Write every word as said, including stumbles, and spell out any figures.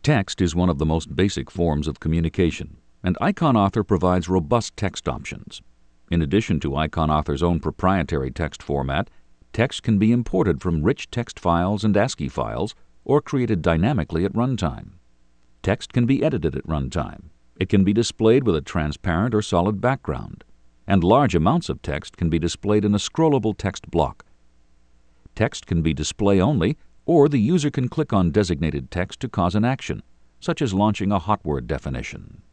Text is one of the most basic forms of communication, and IconAuthor provides robust text options. In addition to IconAuthor's own proprietary text format, text can be imported from rich text files and ASCII files or created dynamically at runtime. Text can be edited at runtime. It can be displayed with a transparent or solid background, and large amounts of text can be displayed in a scrollable text block. Text can be display only, or the user can click on designated text to cause an action, such as launching a hot word definition.